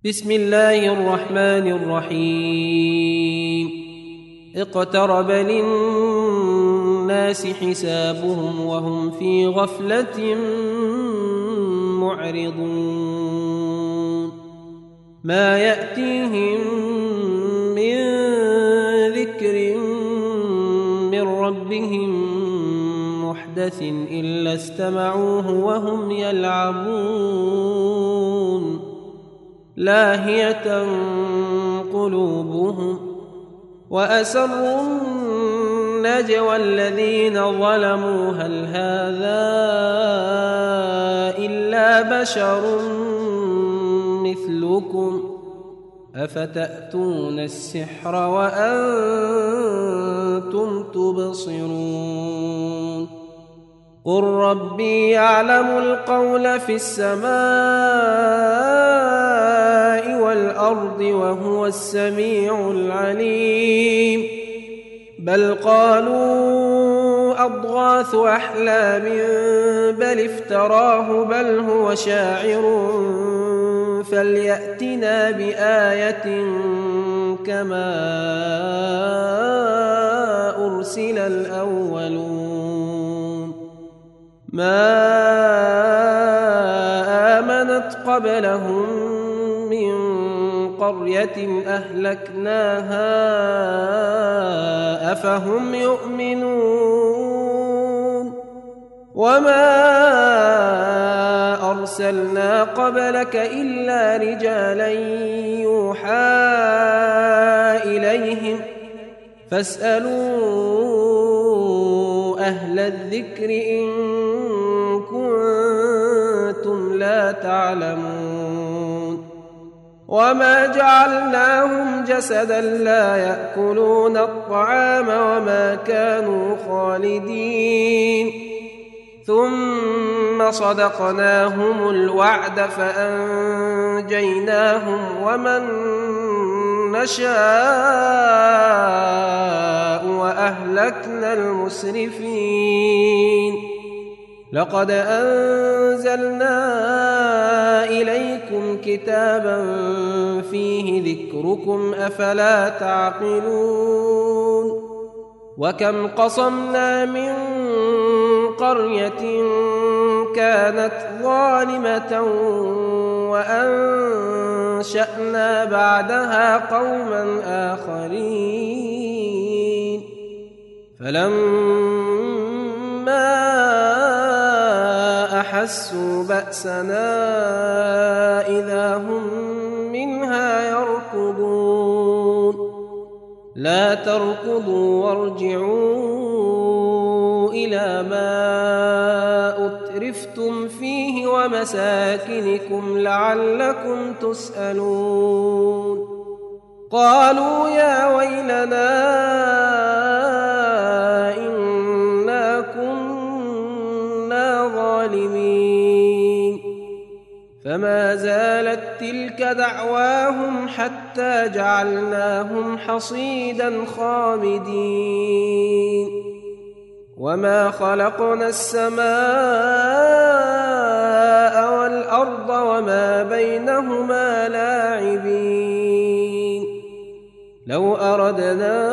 بسم الله الرحمن الرحيم اقترب للناس حسابهم وهم في غفلة معرضون ما يأتيهم من ذكر من ربهم محدث إلا استمعوه وهم يلعبون لاهية قلوبهم وأسروا النجوى الذين ظلموا هل هذا إلا بشر مثلكم أفتأتون السحر وأنتم تبصرون قل ربي يعلم القول في السماء والأرض وهو السميع العليم بل قالوا أضغاث أحلام بل افتراه بل هو شاعر فليأتنا بآية كما أرسل الأولون ما آمنت قبلهم من قرية أهلكناها أفهم يؤمنون وما أرسلنا قبلك إلا رجالا يوحى إليهم فاسألوا أهل الذكر إن كنتم لا تعلمون وما جعلناهم جسدا لا يأكلون الطعام وما كانوا خالدين ثم صدقناهم الوعد فأنجيناهم ومن نشاء وأهلكنا المسرفين لقد أنزلنا إليكم كتابا فيه ذكركم أفلا تعقلون وكم قصمنا من قرية كانت ظالمة وأنشأنا بعدها قوما آخرين فلما أحسوا بأسنا إذا هم منها يركضون لا تركضوا وارجعوا إلى ما أترفتم فيه ومساكنكم لعلكم تسألون قالوا يا ويلنا إنا كنا ظالمين فما زالت تلك دعواهم حتى جعلناهم حصيدا خامدين وما خلقنا السماء والأرض وما بينهما لاعبين لو أردنا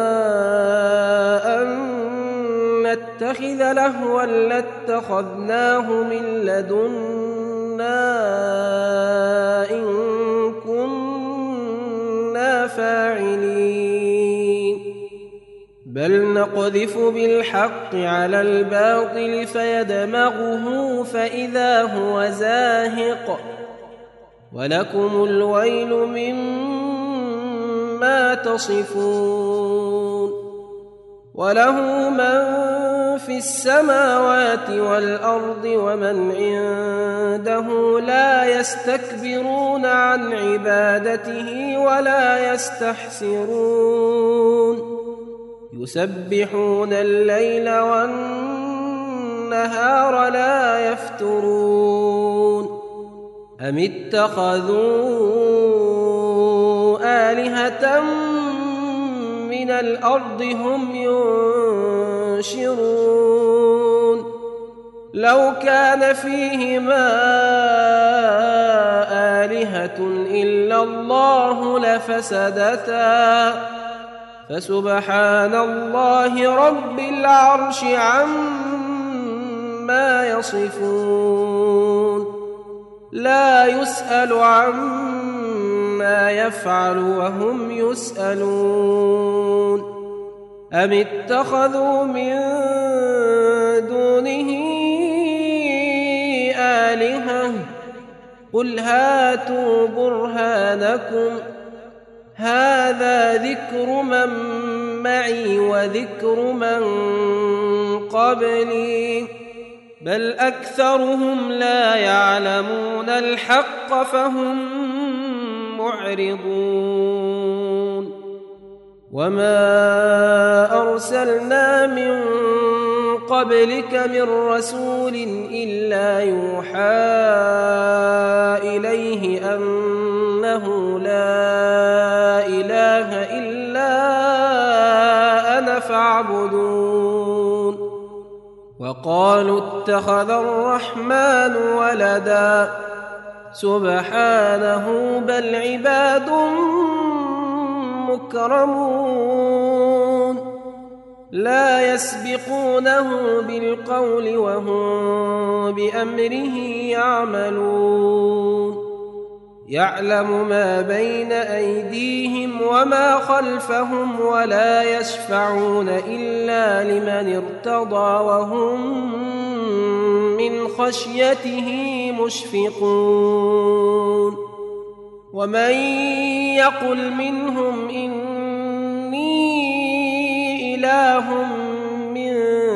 أن نتخذ لهوا لاتخذناه من لدنا إن كنا فاعلين بل نقذف بالحق على الباطل فيدمغه فإذا هو زاهق ولكم الويل مما تصفون وله من في السماوات والأرض ومن عنده لا يستكبرون عن عبادته ولا يستحسرون يسبحون الليل والنهار لا يفترون أم اتخذوا آلهة من الأرض هم ينشرون لو كان فيهما آلهة إلا الله لفسدتا فسبحان الله رب العرش عما يصفون لا يسأل عما يفعل وهم يسألون أم اتخذوا من دونه آلهة قل هاتوا برهانكم هذا ذكر من معي وذكر من قبلي بل أكثرهم لا يعلمون الحق فهم معرضون وما أرسلنا من قبلك من رسول إلا يوحى إليه أنه لا إله إلا أنا فاعبدون وقالوا اتخذ الرحمن ولدا سبحانه بل عباد مكرمون لا يسبقونه بالقول وهم بأمره يعملون يعلم ما بين أيديهم وما خلفهم ولا يشفعون إلا لمن ارتضى وهم من خشيته مشفقون ومن يقل منهم إني إله من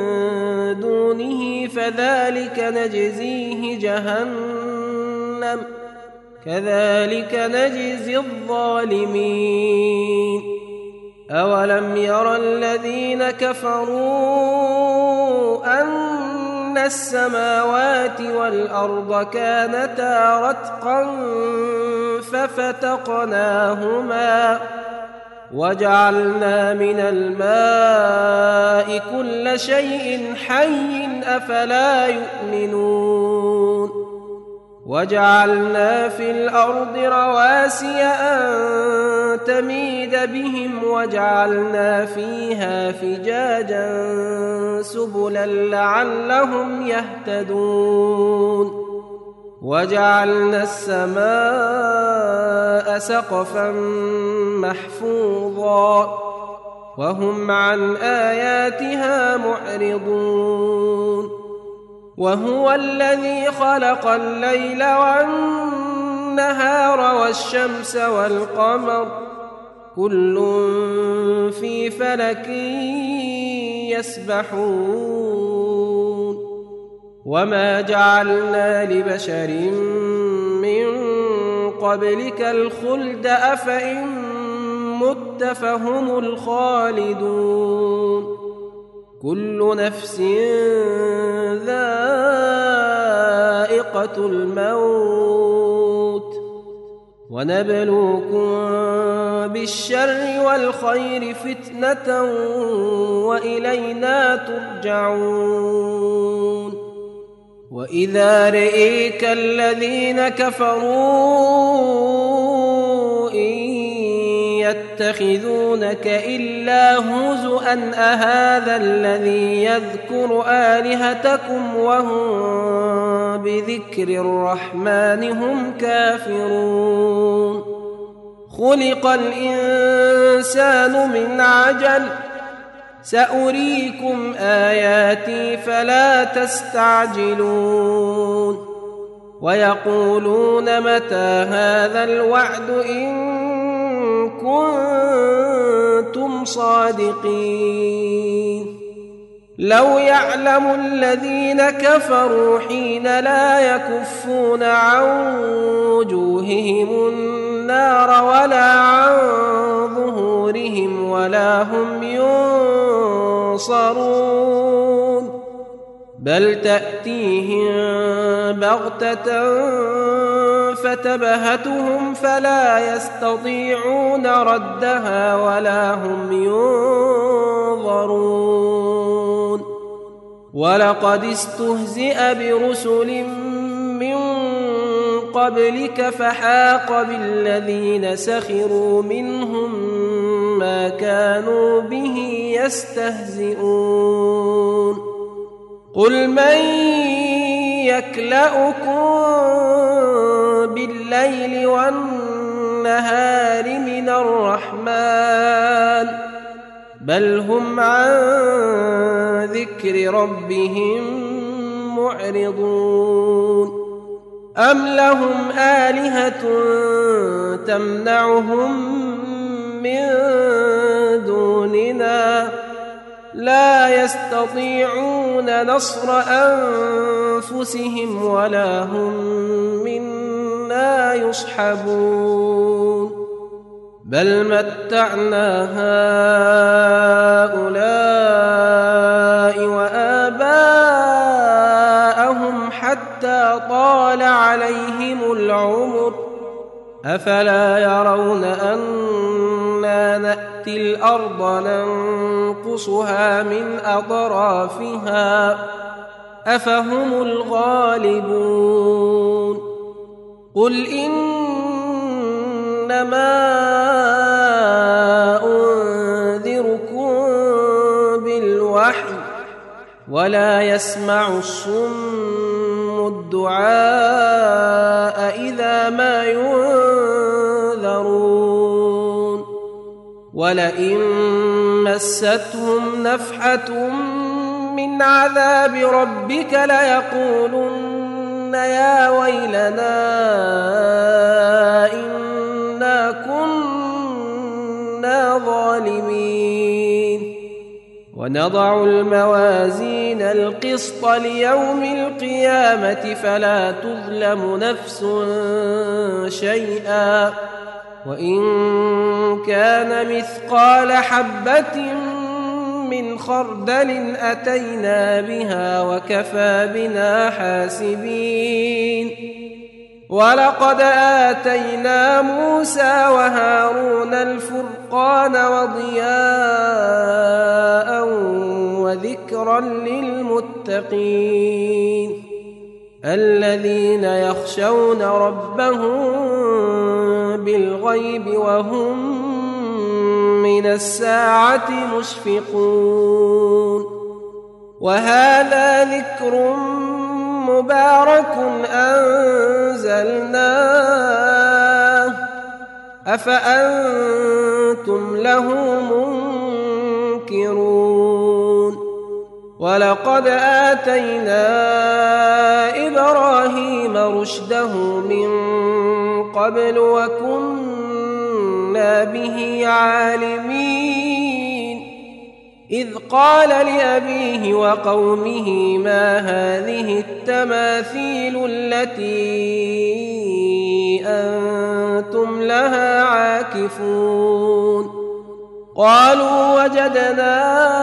دونه فذلك نجزيه جهنم كذلك نجزي الظالمين أولم ير الذين كفروا أن السماوات والأرض كانتا رتقا ففتقناهما وجعلنا من الماء كل شيء حي أفلا يؤمنون وجعلنا في الأرض رواسي أن تميد بهم وجعلنا فيها فجاجا سبلا لعلهم يهتدون وجعلنا السماء سقفا محفوظا وهم عن آياتها معرضون وهو الذي خلق الليل والنهار والشمس والقمر كل في فلك يسبحون وما جعلنا لبشر من قبلك الخلد أفإن مت فهم الخالدون كل نفس ذائقة الموت ونبلوكم بالشر والخير فتنة وإلينا ترجعون وإذا رئيك الذين كفروا إن يتخذونك إلا هزؤا أهذا الذي يذكر آلهتكم وهم بذكر الرحمن هم كافرون خلق الإنسان من عجل سأريكم آياتي فلا تستعجلون ويقولون متى هذا الوعد إن كنتم صادقين لو يعلم الذين كفروا حين لا يكفون عن وجوههم النار ولا عن ظهورهم ولا هم ينصرون بل تأتيهم بغتة فتبهتهم فلا يستطيعون ردها ولا هم ينظرون ولقد استهزئ برسل من قبلك فحاق بالذين سخروا منهم ما كانوا به يستهزئون قل من يكلؤكم بالليل والنهار من الرحمن بل هم عن ذكر ربهم معرضون أم لهم آلهة تمنعهم من دوننا لا يستطيعون نصر أنفسهم ولا هم منا يصحبون بل متعنا هؤلاء وآباءهم حتى طال عليهم العمر أفلا يرون أنا نأتي الأرض ننقصها من أطرافها أفهم الغالبون قل إنما أنذركم بالوحي ولا يسمع الصم الدعاء إذا ما ينذرون ولئن مستهم نفحة من عذاب ربك ليقولن يا ويلنا إنا كنا ظالمين ونضع الموازين القسط ليوم القيامة فلا تظلم نفس شيئا وإن كان مثقال حبة من خردل أتينا بها وكفى بنا حاسبين ولقد آتينا موسى وهارون الفرقان وضياء وذكرا للمتقين الذين يخشون ربهم بالغيب وهم من الساعة مشفقون وهذا ذكر مبارك أنزلناه أفأنتم له منكرون ولقد آتينا إبراهيم رشده من قبل وكنا به عالمين إذ قال لأبيه وقومه ما هذه التماثيل التي أنتم لها عاكفون قالوا وجدنا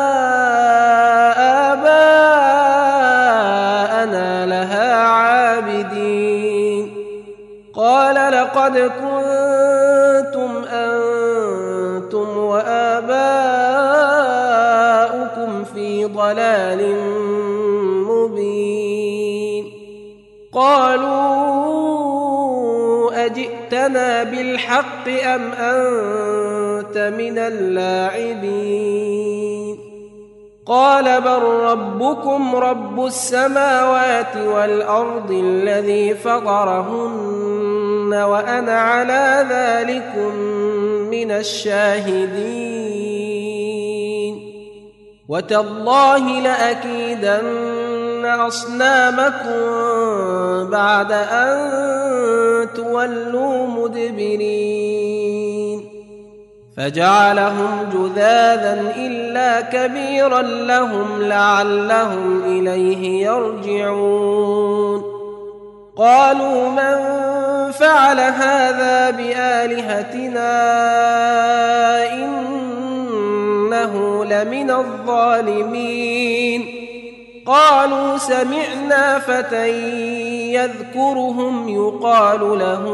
آباءنا لها عابدين قال لقد كنتم أنتم وآباؤكم في ضلال مبين قالوا أجئتنا بالحق أم أنت من اللاعبين قال بل ربكم رب السماوات والأرض الذي فطرهن وأنا على ذلكم من الشاهدين وتالله لأكيدن أصنامكم بعد أن تولوا مدبرين فجعلهم جذاذا إلا كبيرا لهم لعلهم إليه يرجعون قالوا من فعل هذا بآلهتنا إنه لمن الظالمين قالوا سمعنا فتى يذكرهم يقال له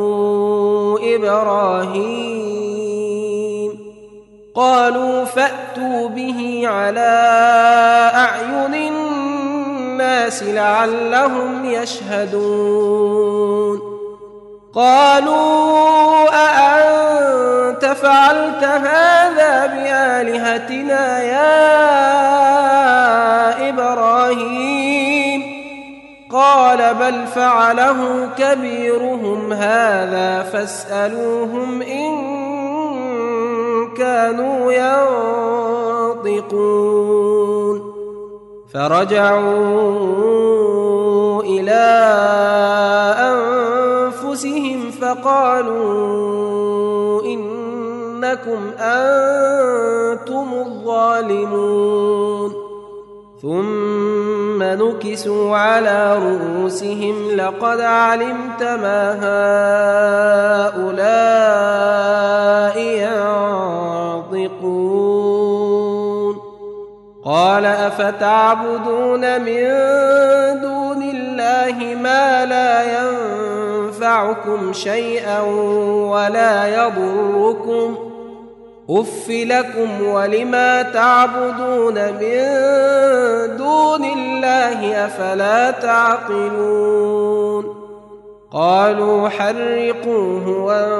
إبراهيم قالوا فأتوا به على أعين الناس لعلهم يشهدون قالوا أأنت فعلت هذا بآلهتنا يا إبراهيم قال بل فعله كبيرهم هذا فاسألوهم إن كانوا ينطقون فرجعوا إلى أنفسهم فقالوا إنكم أنتم الظالمون ثم نكسوا على رؤوسهم لقد علمت ما هؤلاء ينطقون قال أفتعبدون من دون الله ما لا ينفعكم شيئا ولا يضركم أف لكم ولما تعبدون من دون الله أفلا تعقلون قالوا حرقوه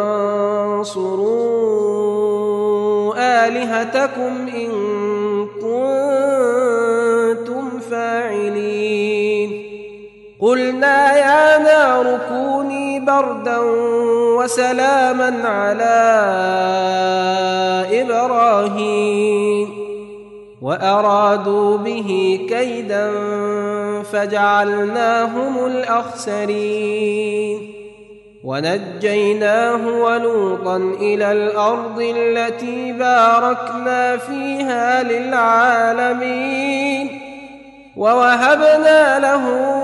وانصروا آلهتكم إن كنتم فاعلين قلنا يا نار كوني بردا وسلاما على إبراهيم وأرادوا به كيدا فجعلناهم الأخسرين ونجيناه ولوطا إلى الأرض التي باركنا فيها للعالمين ووهبنا له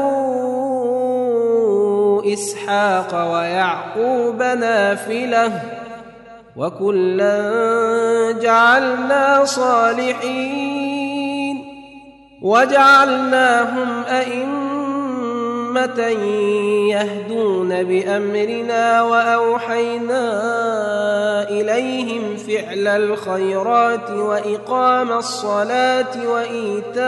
إسحاق ويعقوب نافلة وكلا جعلنا صالحين وجعلناهم أئمة يهدون بأمرنا وأوحينا إليهم فعل الخيرات وإقام الصلاة وإيتاء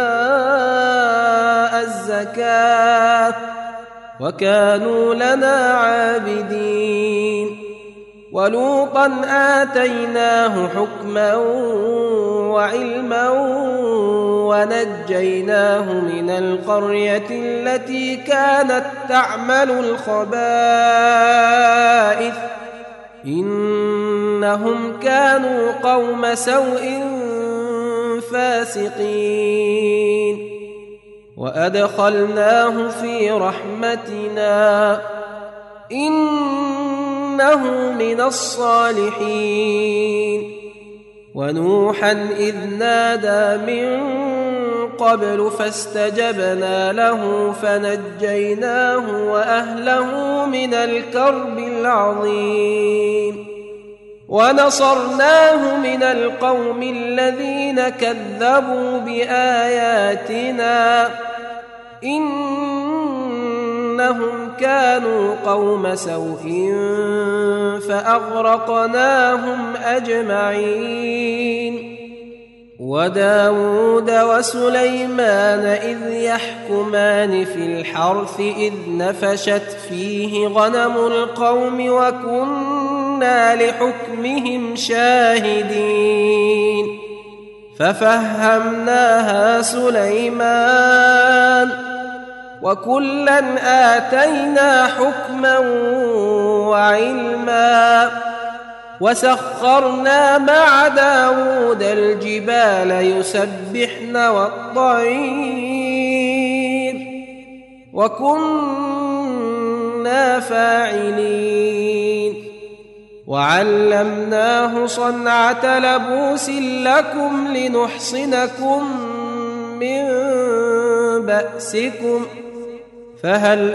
الزكاة وكانوا لنا عابدين ولوطا آتيناه حكما وعلما ونجيناه من القرية التي كانت تعمل الخبائث إنهم كانوا قوم سوء فاسقين وأدخلناه في رحمتنا إنه من الصالحين ونوحا إذ نادى من قبل فاستجبنا له فنجيناه وأهله من الكرب العظيم ونصرناه من القوم الذين كذبوا بآياتنا إنهم كانوا قوم سوء فأغرقناهم أجمعين وداود وسليمان إذ يحكمان في الحرث إذ نفشت فيه غنم القوم وكنا لحكمهم شاهدين ففهمناها سليمان وكلا آتينا حكما وعلما وسخرنا مع داود الجبال يسبحن والطير وكنا فاعلين وعلمناه صنعة لبوس لكم لنحصنكم من بأسكم فهل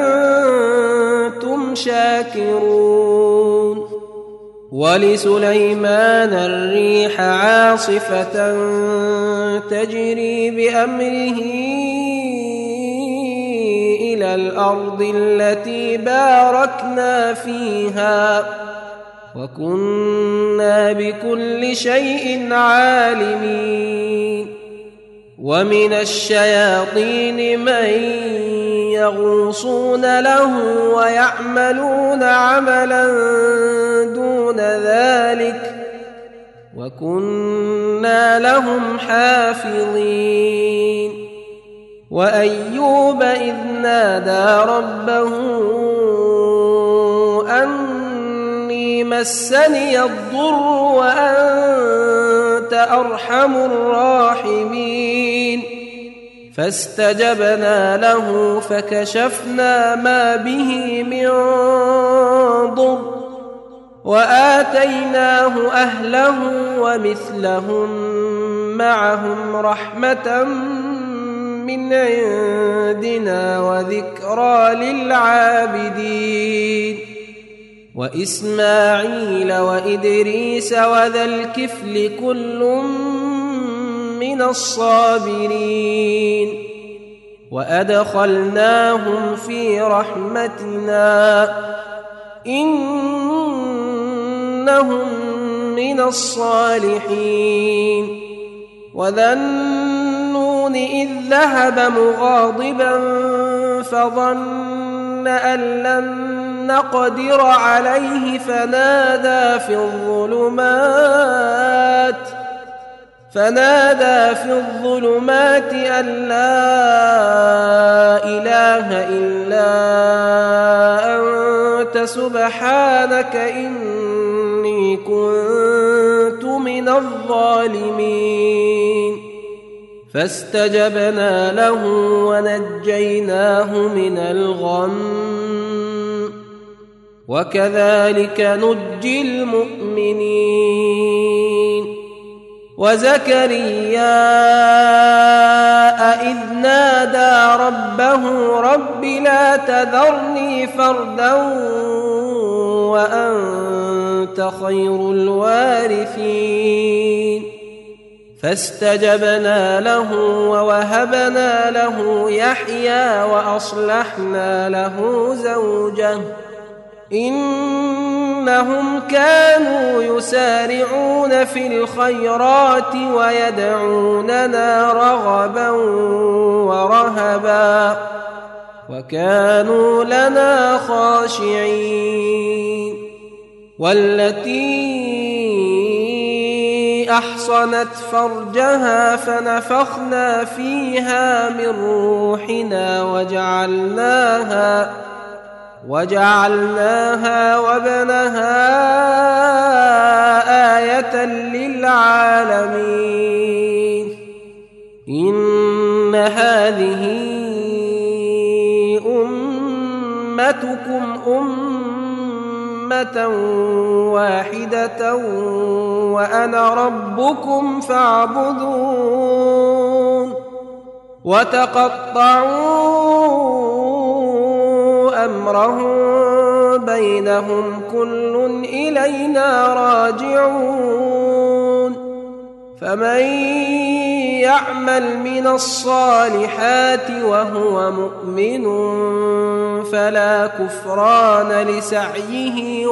أنتم شاكرون ولسليمان الريح عاصفة تجري بأمره إلى الأرض التي باركنا فيها وكنا بكل شيء عالمين ومن الشياطين من يغوصون له ويعملون عملا دون ذلك وكنا لهم حافظين وأيوب إذ نادى ربه أني مسني الضر وأنت أرحم الراحمين فاستجبنا له فكشفنا ما به من ضر وآتيناه أهله ومثلهم معهم رحمة من عندنا وذكرى للعابدين وإسماعيل وإدريس وذا الكفل كل من الصابرين وأدخلناهم في رحمتنا إنهم من الصالحين وذا النون إذ ذهب مغاضبا فظن أن لن نقدر عليه فنادى في الظلمات أن لا إله إلا أنت سبحانك إني كنت من الظالمين فاستجبنا له ونجيناه من الغم وكذلك نجي المؤمنين وزكريا إذ نادى ربه رب لا تذرني فردا وأنت خير الوارثين فاستجبنا له ووهبنا له يحيى وأصلحنا له زوجه إنهم كانوا يسارعون في الخيرات ويدعوننا رغبا ورهبا وكانوا لنا خاشعين والتي أحصنت فرجها فنفخنا فيها من روحنا وجعلناها وابنها آية للعالمين إن هذه أمتكم أمة واحدة وأنا ربكم فاعبدون وتقطعوا أمرهم بينهم كل إلينا راجعون فمن يعمل من الصالحات وهو مؤمن فلا كفران لسعيه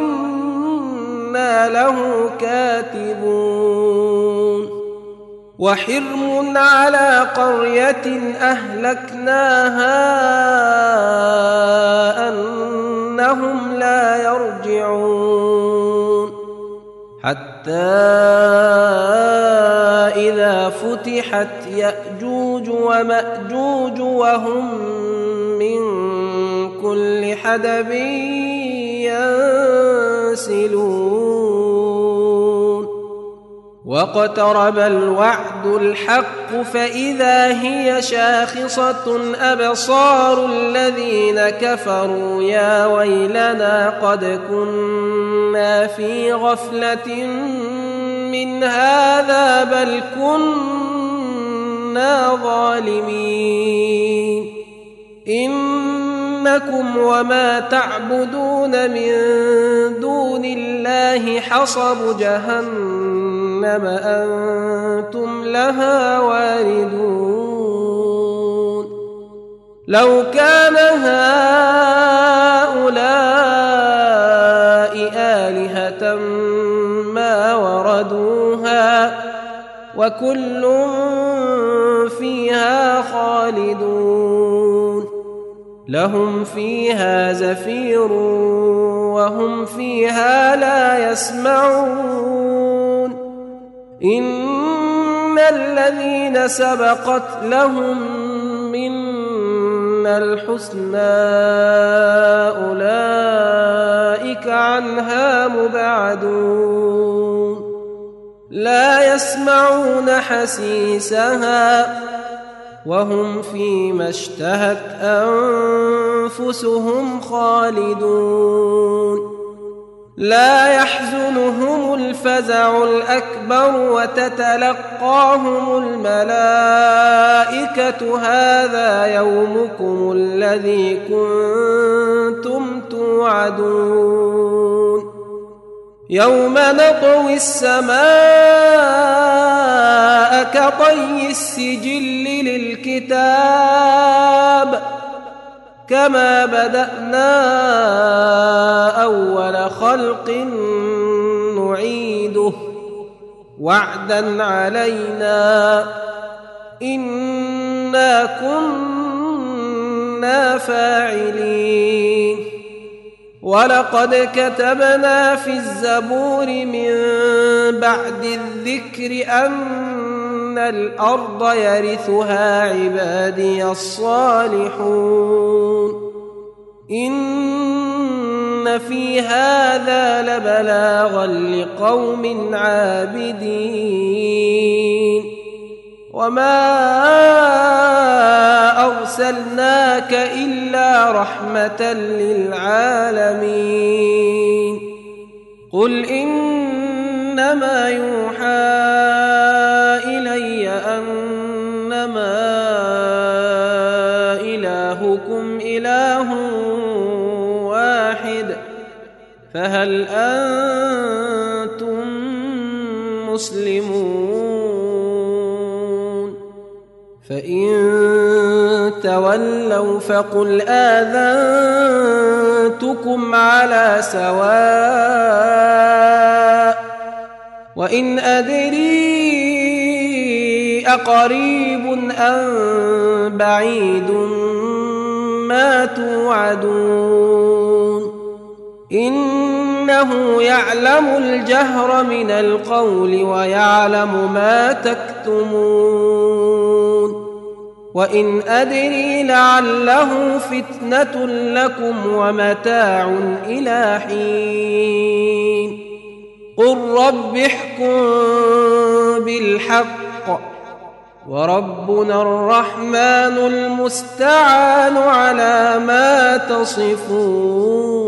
وإنا له كاتبون وحرم على قرية أهلكناها أنهم لا يرجعون حتى إذا فتحت يأجوج ومأجوج وهم من كل حدب ينسلون واقترب الوعد الحق فإذا هي شاخصة أبصار الذين كفروا يا ويلنا قد كنا في غفلة من هذا بل كنا ظالمين إنكم وما تعبدون من دون الله حصب جهنم أنتم لها واردون لو كان هؤلاء آلهة ما وردوها وكل فيها خالدون لهم فيها زفير وهم فيها لا يسمعون إن الذين سبقت لهم منا الحسنى أولئك عنها مبعدون لا يسمعون حسيسها وهم فيما اشتهت أنفسهم خالدون لا يحزنهم الفزع الأكبر وتتلقاهم الملائكة هذا يومكم الذي كنتم توعدون يوم نطوي السماء كطي السجل للكتاب كما بدأنا أول خلق نعيده وعدا علينا إنا كنا فاعلين ولقد كتبنا في الزبور من بعد الذكر أن الأرض يرثها عبادي الصالحون إن في هذا لبلاغا لقوم عابدين وما أرسلناك إلا رحمة للعالمين قل إنما يوحى إلي أنما إلهكم إله واحد فهل أنتم مسلمون فإن تولوا فقل آذنتكم على سواء وإن أدري أقريب أم بعيد ما توعدون إنه يعلم الجهر من القول ويعلم ما تكتمون وإن أدري لعله فتنة لكم ومتاع إلى حين قل رب احكم بالحق وربنا الرحمن المستعان على ما تصفون.